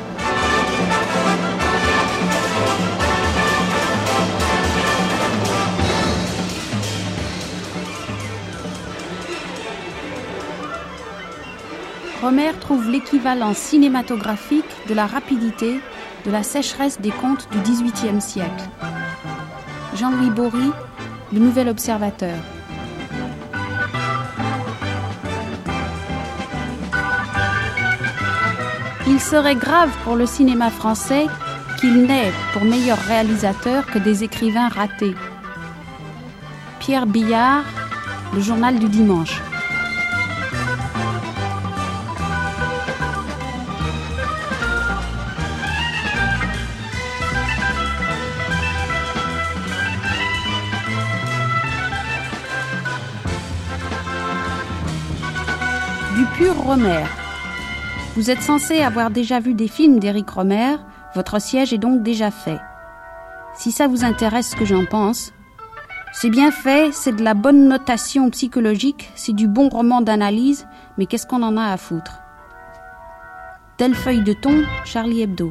Rohmer trouve l'équivalent cinématographique de la rapidité, de la sécheresse des contes du dix-huitième siècle. Jean-Louis Bory, Le Nouvel Observateur. Il serait grave pour le cinéma français qu'il n'ait pour meilleur réalisateur que des écrivains ratés. Pierre Billard, Le Journal du Dimanche. Du pur Rohmer. Vous êtes censé avoir déjà vu des films d'Éric Rohmer, votre siège est donc déjà fait. Si ça vous intéresse ce que j'en pense, c'est bien fait, c'est de la bonne notation psychologique, c'est du bon roman d'analyse, mais qu'est-ce qu'on en a à foutre? Telle feuille de thon, Charlie Hebdo.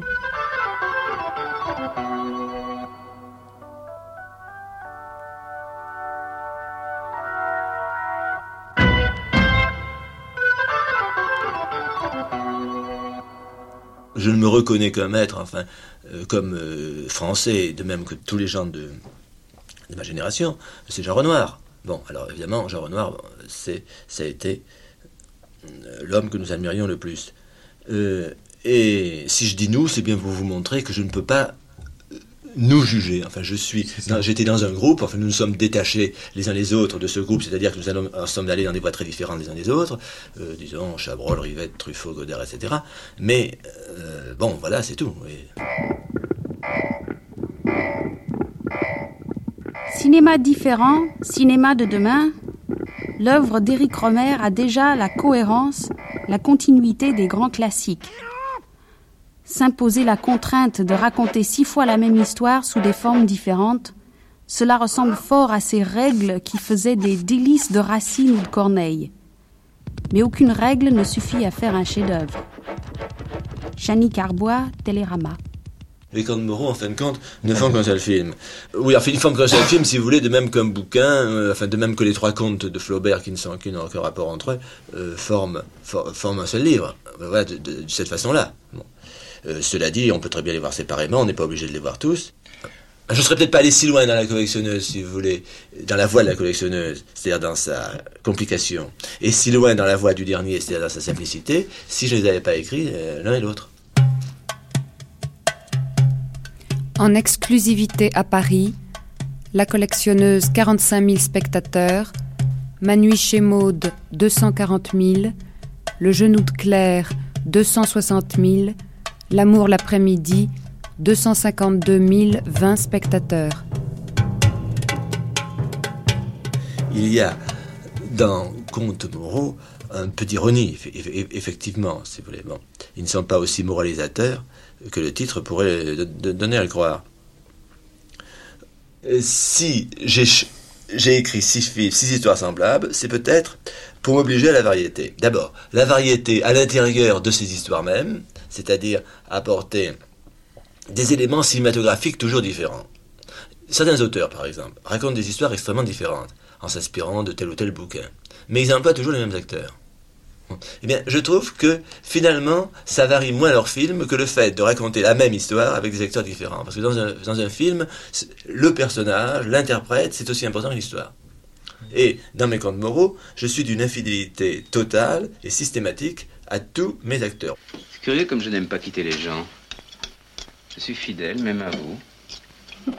Je ne me reconnais qu'un maître, enfin, euh, comme euh, français, de même que tous les gens de, de ma génération, c'est Jean Renoir. Bon, alors évidemment, Jean Renoir, c'est, ça a été l'homme que nous admirions le plus. Euh, et si je dis nous, c'est bien pour vous montrer que je ne peux pas nous juger. Enfin, je suis, dans, j'étais dans un groupe, enfin, nous nous sommes détachés les uns les autres de ce groupe, c'est-à-dire que nous allons, en sommes allés dans des voies très différentes les uns des autres, euh, disons, Chabrol, Rivette, Truffaut, Godard, et cetera. Mais, euh, bon, voilà, c'est tout. Et... Cinéma différent, cinéma de demain, l'œuvre d'Éric Rohmer a déjà la cohérence, la continuité des grands classiques. S'imposer la contrainte de raconter six fois la même histoire sous des formes différentes, cela ressemble fort à ces règles qui faisaient des délices de Racine ou de Corneille. Mais aucune règle ne suffit à faire un chef-d'œuvre. Chani Carbois, Télérama. Les Contes Moreau, en fin de compte, ne font qu'un seul film. Oui, enfin, ils font qu'un seul film, si vous voulez, de même qu'un bouquin, euh, enfin, de même que les trois contes de Flaubert, qui ne sont qui n'ont aucun rapport entre eux, euh, forment, for, forment un seul livre. Voilà, de, de, de cette façon-là. Bon. Euh, cela dit, on peut très bien les voir séparément, on n'est pas obligé de les voir tous. Je ne serais peut-être pas allé si loin dans la collectionneuse, si vous voulez, dans la voie de la collectionneuse, c'est-à-dire dans sa complication, et si loin dans la voie du dernier, c'est-à-dire dans sa simplicité, si je ne les avais pas écrits euh, l'un et l'autre. En exclusivité à Paris, la collectionneuse quarante-cinq mille spectateurs, Ma nuit chez Maud deux cent quarante mille, Le genou de Claire deux cent soixante mille, L'amour l'après-midi deux cent cinquante-deux mille vingt spectateurs. Il y a dans Comte Moreau un peu d'ironie, effectivement, si vous voulez. Bon, ils ne sont pas aussi moralisateurs que le titre pourrait donner à le croire. Si j'ai, j'ai écrit six films, six histoires semblables, c'est peut-être pour m'obliger à la variété. D'abord, la variété à l'intérieur de ces histoires mêmes, c'est-à-dire apporter des éléments cinématographiques toujours différents. Certains auteurs, par exemple, racontent des histoires extrêmement différentes, en s'inspirant de tel ou tel bouquin. Mais ils emploient toujours les mêmes acteurs. Eh bien, je trouve que, finalement, ça varie moins leur film que le fait de raconter la même histoire avec des acteurs différents. Parce que dans un, dans un film, le personnage, l'interprète, c'est aussi important que l'histoire. Et, dans mes contes moraux, je suis d'une infidélité totale et systématique à tous mes acteurs. C'est curieux comme je n'aime pas quitter les gens. Je suis fidèle, même à vous.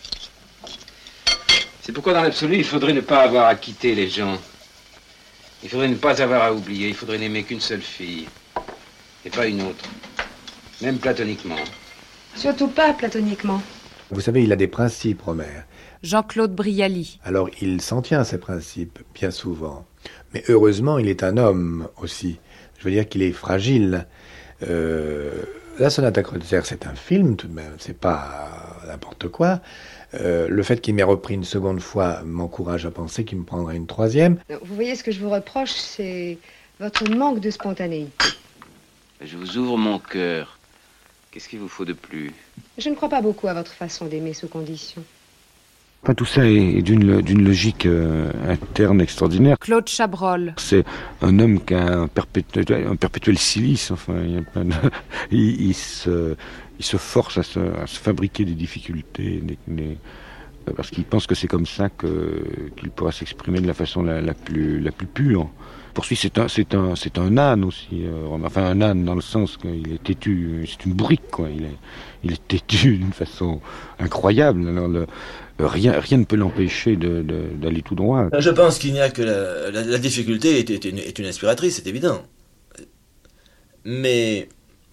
C'est pourquoi, dans l'absolu, il faudrait ne pas avoir à quitter les gens. Il faudrait ne pas avoir à oublier. Il faudrait n'aimer qu'une seule fille. Et pas une autre. Même platoniquement. Surtout pas platoniquement. Vous savez, il a des principes, Rohmer. Jean-Claude Brialy. Alors, il s'en tient à ces principes, bien souvent. Mais heureusement, il est un homme aussi. Je veux dire qu'il est fragile. Euh... La Sonate à Kreutzer, c'est un film, tout de même, c'est pas n'importe quoi. Euh, le fait qu'il m'ait repris une seconde fois m'encourage à penser qu'il me prendrait une troisième. Vous voyez, ce que je vous reproche, c'est votre manque de spontanéité. Je vous ouvre mon cœur. Qu'est-ce qu'il vous faut de plus? Je ne crois pas beaucoup à votre façon d'aimer sous condition. Enfin, tout ça est d'une, d'une logique euh, interne extraordinaire. Claude Chabrol. C'est un homme qui a un perpétuel, un perpétuel silice. Enfin, il, y a plein de... il, il, se, il se force à se, à se fabriquer des difficultés, des, des... parce qu'il pense que c'est comme ça que, qu'il pourra s'exprimer de la façon la, la, plus, la plus pure. Pour lui, c'est un, c'est un, c'est un âne aussi. Euh, enfin, un âne dans le sens qu'il est têtu, c'est une bourrique, quoi. Il est, il est têtu d'une façon incroyable. Alors, le, rien, rien ne peut l'empêcher de, de, d'aller tout droit. Je pense qu'il n'y a que la, la, la difficulté est, est, une, est une inspiratrice, c'est évident. Mais,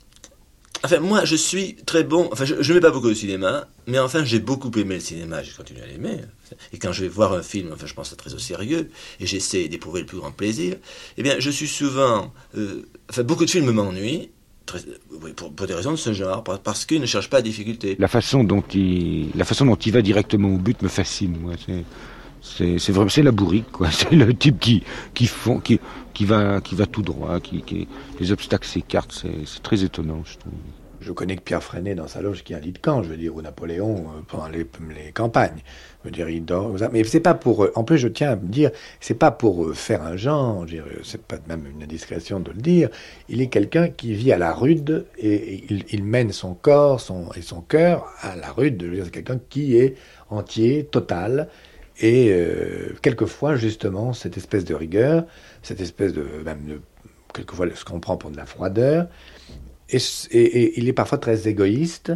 enfin, moi, je suis très bon. Enfin, je ne mets pas beaucoup au cinéma, mais enfin, j'ai beaucoup aimé le cinéma. J'ai continué à l'aimer. Et quand je vais voir un film, enfin, je pense à très au sérieux, et j'essaie d'éprouver le plus grand plaisir. Eh bien, je suis souvent, euh, enfin, beaucoup de films m'ennuient. Très, oui, pour, pour des raisons de ce genre, parce qu'il ne cherche pas à difficulté. La façon dont il, la façon dont il va directement au but me fascine. Moi, c'est, c'est, c'est vraiment, c'est la bourrique, quoi. C'est le type qui, qui font, qui, qui va, qui va tout droit, qui, qui les obstacles s'écartent. C'est, c'est très étonnant, je trouve. Je connais que Pierre Freinet dans sa loge qui a un lit de camp, je veux dire, ou Napoléon euh, pendant les, les campagnes. Je veux dire, il dort. Mais c'est pas pour. En plus, je tiens à me dire, c'est pas pour faire un genre. Je veux dire, c'est pas même une indiscrétion de le dire. Il est quelqu'un qui vit à la rude et, et il, il mène son corps, son et son cœur à la rude. Je veux dire, c'est quelqu'un qui est entier, total. Et euh, quelquefois, justement, cette espèce de rigueur, cette espèce de même de quelquefois ce qu'on prend pour de la froideur. Et, et, et il est parfois très égoïste,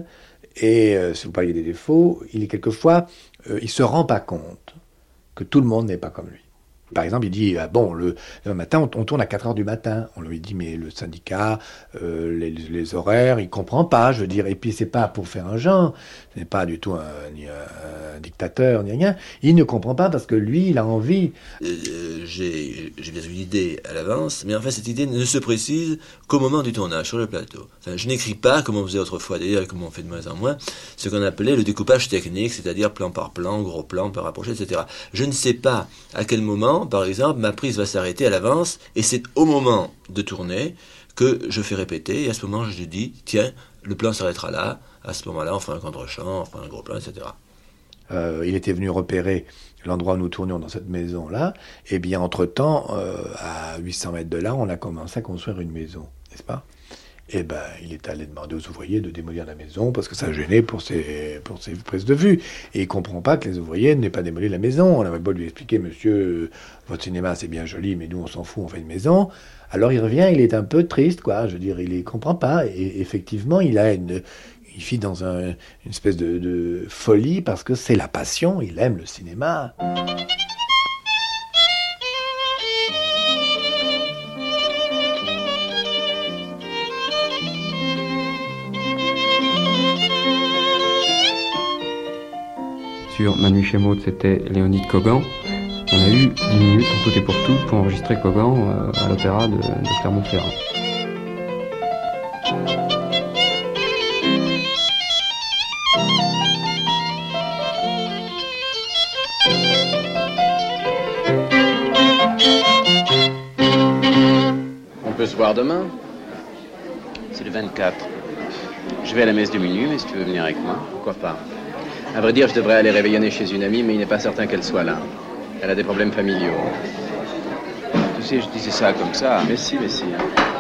et euh, si vous parliez des défauts, il est quelquefois, euh, il se rend pas compte que tout le monde n'est pas comme lui. Par exemple, il dit, ah bon, le, le matin, on, on tourne à quatre heures du matin. On lui dit, mais le syndicat, euh, les, les horaires, il comprend pas, je veux dire. Et puis, c'est pas pour faire un genre, ce n'est pas du tout un, ni un, un dictateur, ni rien. Il ne comprend pas parce que lui, il a envie. Euh, j'ai, j'ai bien une idée à l'avance, mais en fait, cette idée ne se précise qu'au moment du tournage, sur le plateau. Enfin, je n'écris pas, comme on faisait autrefois, d'ailleurs, et comme on fait de moins en moins, ce qu'on appelait le découpage technique, c'est-à-dire plan par plan, gros plan, plan rapproché, et cetera. Je ne sais pas à quel moment, par exemple, ma prise va s'arrêter à l'avance, et c'est au moment de tourner que je fais répéter, et à ce moment, je dis, tiens, le plan s'arrêtera là, à ce moment-là, on fera un contre-champ, on fera un gros plan, et cetera. Euh, il était venu repérer l'endroit où nous tournions dans cette maison-là, et bien, entre-temps, euh, à huit cents mètres de là, on a commencé à construire une maison, n'est-ce pas ? Et ben, il est allé demander aux ouvriers de démolir la maison parce que ça gênait pour ses, pour ses prises de vue. Et il comprend pas que les ouvriers n'aient pas démoli la maison. On avait beau lui expliquer, monsieur, votre cinéma c'est bien joli, mais nous on s'en fout, on fait une maison. Alors il revient, il est un peu triste, quoi. Je veux dire, il ne comprend pas. Et effectivement, il a une, il vit dans un, une espèce de, de folie parce que c'est la passion. Il aime le cinéma. Sur Manu chez Maud, c'était Léonide Kogan. On a eu dix minutes en tout et pour tout pour enregistrer Kogan euh, à l'opéra de, de Clermont-Ferrand. On peut se voir demain? C'est le vingt-quatre. Je vais à la messe de minuit, mais si tu veux venir avec moi, pourquoi pas? À vrai dire, je devrais aller réveillonner chez une amie, mais il n'est pas certain qu'elle soit là. Elle a des problèmes familiaux. Tu sais, je disais ça comme ça. Mais si, mais si. Hein.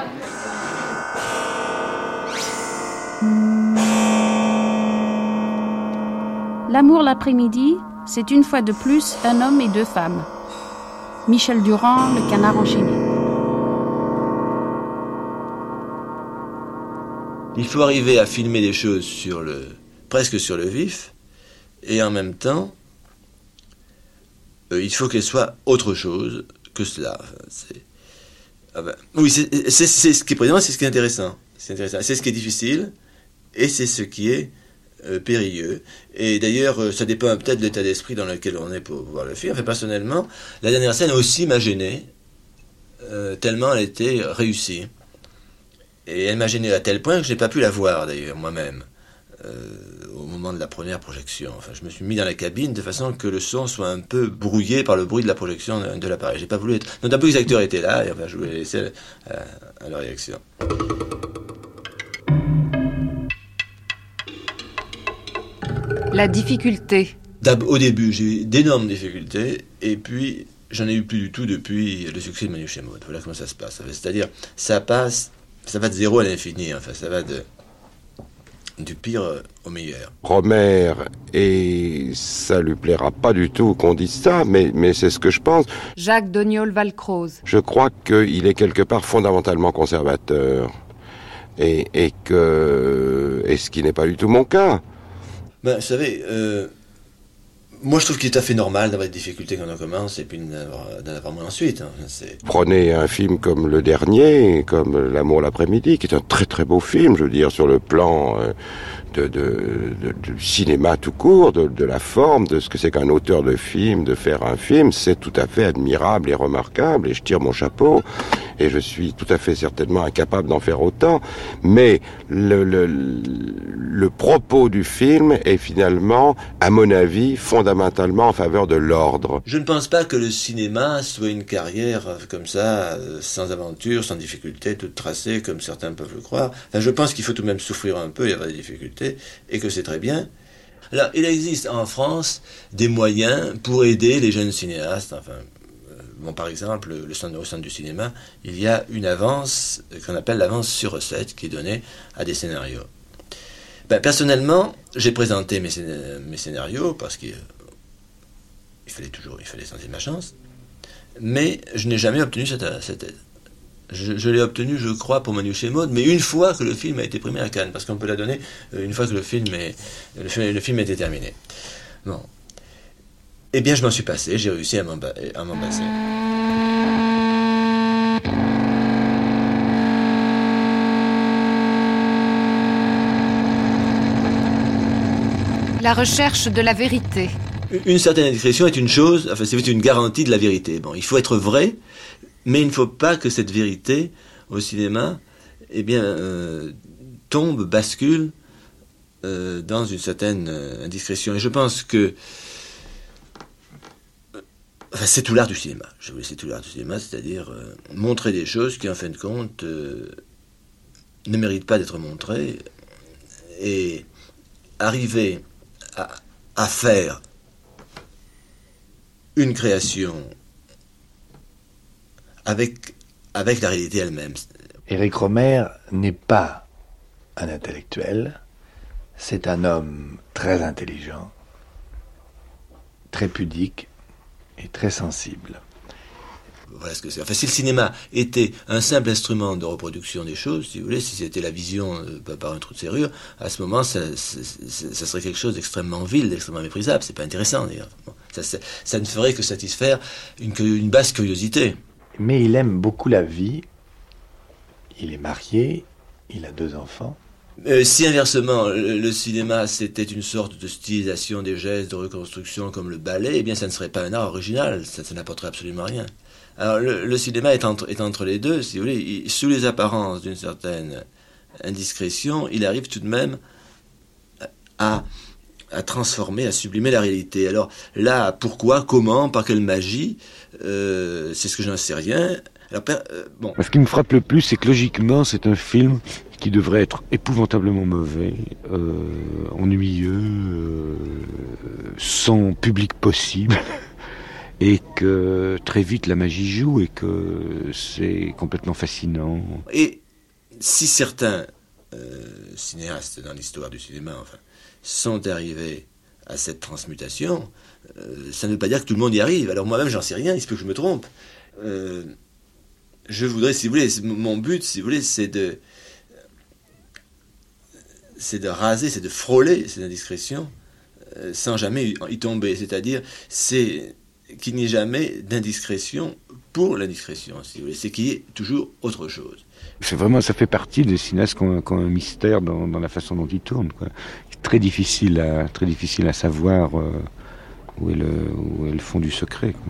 L'amour l'après-midi, c'est une fois de plus un homme et deux femmes. Michel Durand, Le Canard enchaîné. Il faut arriver à filmer des choses sur le, presque sur le vif, et en même temps, euh, il faut qu'elles soient autre chose que cela. Enfin, c'est... Ah ben, oui, c'est, c'est, c'est ce qui est présent, c'est ce qui est intéressant. C'est intéressant. C'est ce qui est difficile, et c'est ce qui est euh, périlleux. Et d'ailleurs, euh, ça dépend peut-être de l'état d'esprit dans lequel on est pour voir le film. Enfin, personnellement, la dernière scène aussi m'a gêné, euh, tellement elle était réussie. Et elle m'a gêné à tel point que je n'ai pas pu la voir, d'ailleurs, moi-même, euh, au moment de la première projection. Enfin, je me suis mis dans la cabine de façon que le son soit un peu brouillé par le bruit de la projection de, de l'appareil. J'ai pas voulu être... D'autant plus que les acteurs étaient là, et enfin, je voulais les laisser à, à leur réaction. La difficulté. Au début, j'ai eu d'énormes difficultés, et puis j'en ai eu plus du tout depuis le succès de Manu chez Maud. Voilà comment ça se passe. C'est-à-dire, ça passe... Ça va de zéro à l'infini, enfin, ça va de, du pire au meilleur. Romer, et ça lui plaira pas du tout qu'on dise ça, mais, mais c'est ce que je pense. Jacques Doniol-Valcroze. Je crois qu'il est quelque part fondamentalement conservateur, et, et que, et ce qui n'est pas du tout mon cas. Ben, vous savez, euh, moi je trouve qu'il est tout à fait normal d'avoir des difficultés quand on commence et puis d'en avoir, d'en avoir moins ensuite. Hein. C'est... Prenez un film comme le dernier, comme L'amour l'après-midi, qui est un très très beau film, je veux dire, sur le plan euh, de, de, de, de cinéma tout court, de, de la forme, de ce que c'est qu'un auteur de film, de faire un film, c'est tout à fait admirable et remarquable, et je tire mon chapeau, et je suis tout à fait certainement incapable d'en faire autant, mais le, le, le propos du film est finalement, à mon avis, fondamentalement en faveur de l'ordre. Je ne pense pas que le cinéma soit une carrière comme ça, sans aventure, sans difficulté, toute tracée, comme certains peuvent le croire. Enfin, je pense qu'il faut tout de même souffrir un peu et avoir des difficultés, et que c'est très bien. Alors, il existe en France des moyens pour aider les jeunes cinéastes. Enfin, euh, bon, par exemple, le centre, au centre du cinéma, il y a une avance qu'on appelle l'avance sur recette qui est donnée à des scénarios. Ben, personnellement, j'ai présenté mes, mes scénarios parce qu'il il fallait toujours, il fallait tenter ma chance, mais je n'ai jamais obtenu cette, cette aide. Je, je l'ai obtenu, je crois, pour Manu chez Maud, mais une fois que le film a été primé à Cannes, parce qu'on peut la donner une fois que le film est, le film, le film était terminé. Bon. Eh bien, je m'en suis passé, j'ai réussi à m'en, à m'en passer. La recherche de la vérité. Une certaine indiscrétion est une chose, enfin, c'est une garantie de la vérité. Bon, il faut être vrai, mais il ne faut pas que cette vérité, au cinéma, eh bien, euh, tombe, bascule euh, dans une certaine euh, indiscrétion. Et je pense que enfin, c'est tout l'art du cinéma. Je voulais c'est tout l'art du cinéma, c'est-à-dire euh, montrer des choses qui, en fin de compte, euh, ne méritent pas d'être montrées, et arriver à, à faire une création avec, avec la réalité elle-même. Éric Rohmer n'est pas un intellectuel, c'est un homme très intelligent, très pudique et très sensible. Voilà ce que c'est. Enfin, si le cinéma était un simple instrument de reproduction des choses, si vous voulez, si c'était la vision euh, par un trou de serrure, à ce moment, ça, ça, ça serait quelque chose d'extrêmement vil, d'extrêmement méprisable. C'est pas intéressant, d'ailleurs. Bon, ça, ça, ça ne ferait que satisfaire une, une basse curiosité. Mais il aime beaucoup la vie. Il est marié, il a deux enfants. Euh, si inversement, le, le cinéma c'était une sorte de stylisation des gestes, de reconstruction comme le ballet, eh bien ça ne serait pas un art original, ça, ça n'apporterait absolument rien. Alors le, le cinéma est entre, est entre les deux, si vous voulez, il, sous les apparences d'une certaine indiscrétion, il arrive tout de même à, à transformer, à sublimer la réalité. Alors là, pourquoi, comment, par quelle magie, euh, c'est ce que je n'en sais rien. Alors, euh, bon. Ce qui me frappe le plus, c'est que logiquement, c'est un film qui devrait être épouvantablement mauvais, euh, ennuyeux, euh, sans public possible, et que très vite la magie joue et que c'est complètement fascinant. Et si certains euh, cinéastes dans l'histoire du cinéma, enfin, sont arrivés à cette transmutation, euh, ça ne veut pas dire que tout le monde y arrive. Alors moi-même, j'en sais rien, il se peut que je me trompe. Euh, je voudrais, si vous voulez, mon but, si vous voulez, c'est de c'est de raser, c'est de frôler cette indiscrétion euh, sans jamais y tomber. C'est-à-dire, c'est qu'il n'y ait jamais d'indiscrétion pour l'indiscrétion, si vous voulez. C'est qu'il y ait toujours autre chose. C'est vraiment, ça fait partie des cinéastes qui ont, qui ont un mystère dans, dans la façon dont ils tournent, quoi. C'est très difficile à, très difficile à savoir euh, où, est le, où est le fond du secret, quoi.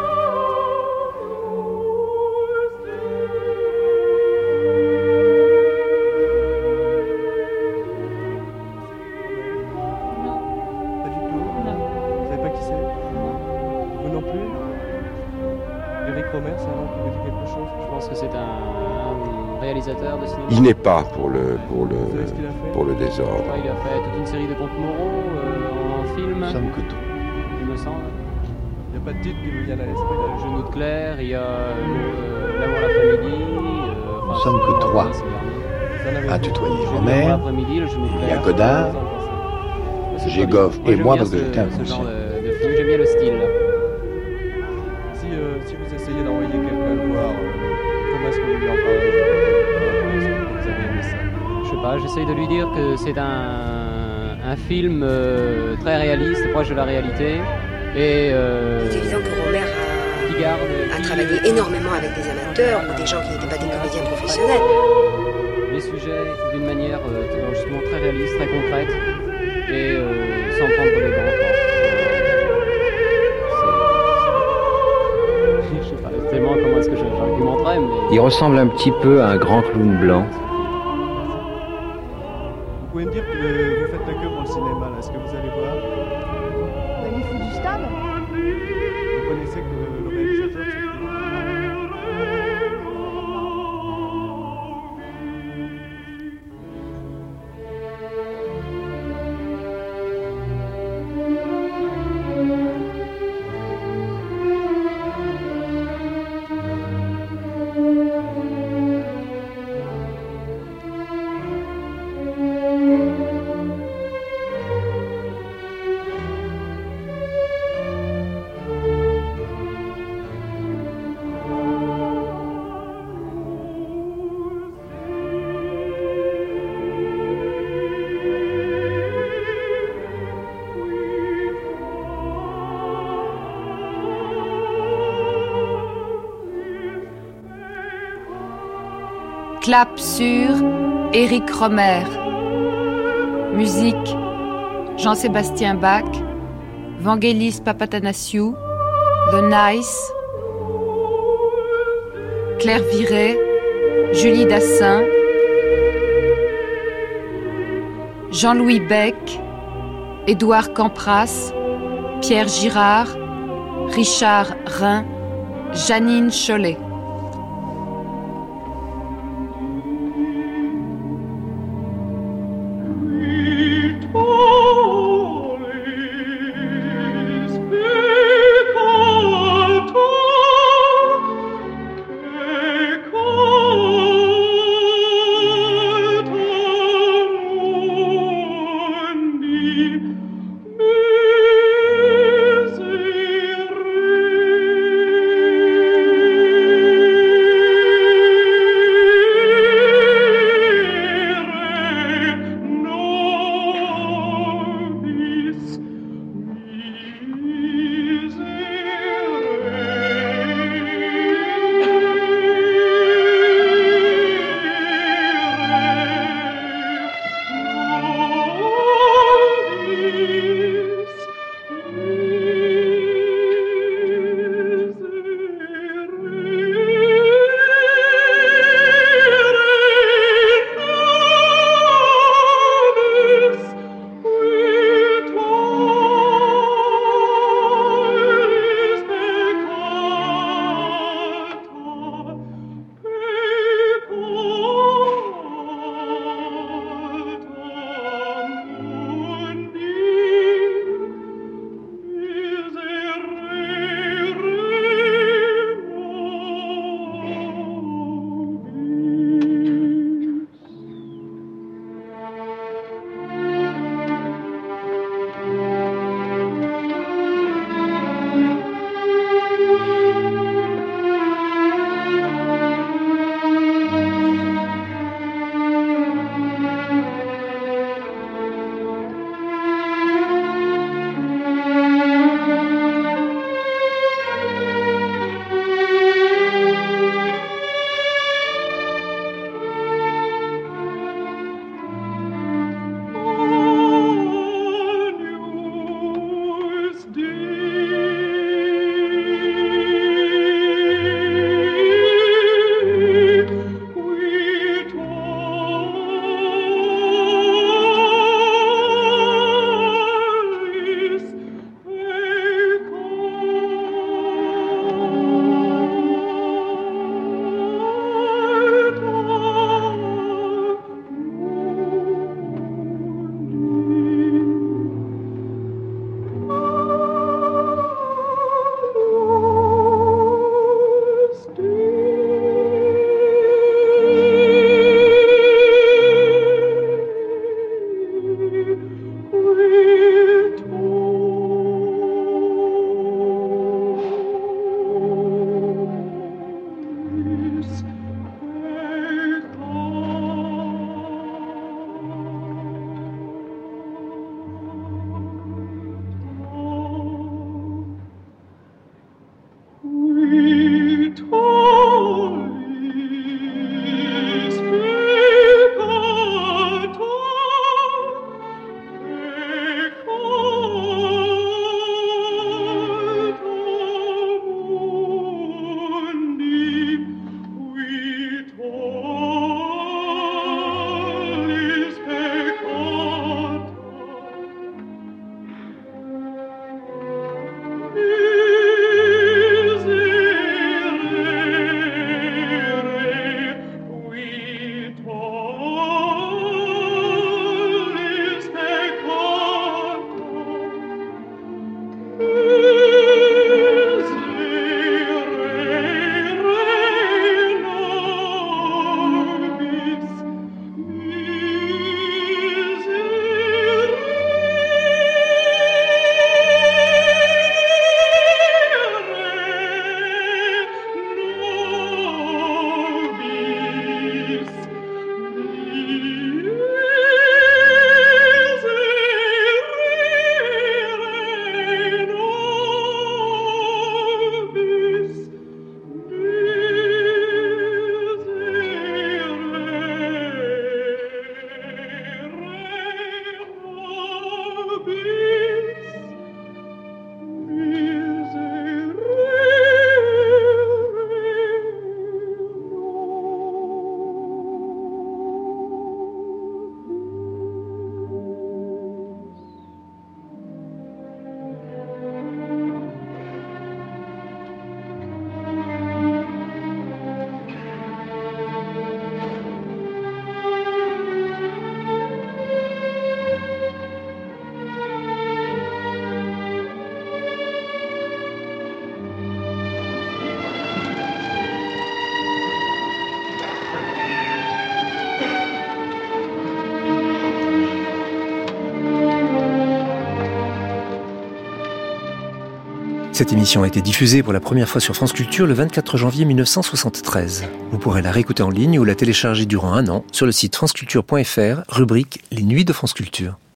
Il n'est pas pour le, pour le, pour le désordre. Il a fait toute une série de contes moraux euh, en film. Somme que tout. Il me semble. Il n'y a pas de titre qui me vient à l'esprit. Le Genou de Claire, il y a euh, L'amour à l'après-midi. Euh, Nous sommes que trois à tutoyer Rohmer. Il y a Godard, Jégoff et moi parce que j'étais un ce genre de, de film, j'aime bien le style. Si, euh, si vous essayez d'envoyer quelqu'un le voir, euh, comment est-ce que vous lui en parlez? Je sais pas, j'essaye de lui dire que c'est un, un film euh, très réaliste, proche de la réalité. Et euh, c'est évident que Rohmer a, qui garde, a qui, travaillé énormément avec des amateurs ou des gens qui n'étaient pas des comédiens professionnels. Les sujets d'une manière euh, justement très réaliste, très concrète, et euh, sans prendre les gants. Je sais pas tellement comment est-ce que j'argumenterais, mais... Il ressemble un petit peu à un grand clown blanc. Vous pouvez me dire que vous faites la queue pour le cinéma, là. Est-ce que vous allez voir? Les fous du stade. Vous connaissez que le, le réalisateur de ce film? Clap sur Éric Rohmer. Musique Jean-Sébastien Bach, Vangelis Papathanassiou, The Nice, Claire Viret, Julie Dassin, Jean-Louis Beck, Édouard Campras, Pierre Girard, Richard Rhin, Janine Chollet. Oh Cette émission a été diffusée pour la première fois sur France Culture le vingt-quatre janvier mille neuf cent soixante-treize. Vous pourrez la réécouter en ligne ou la télécharger durant un an sur le site franceculture point f r, rubrique Les Nuits de France Culture.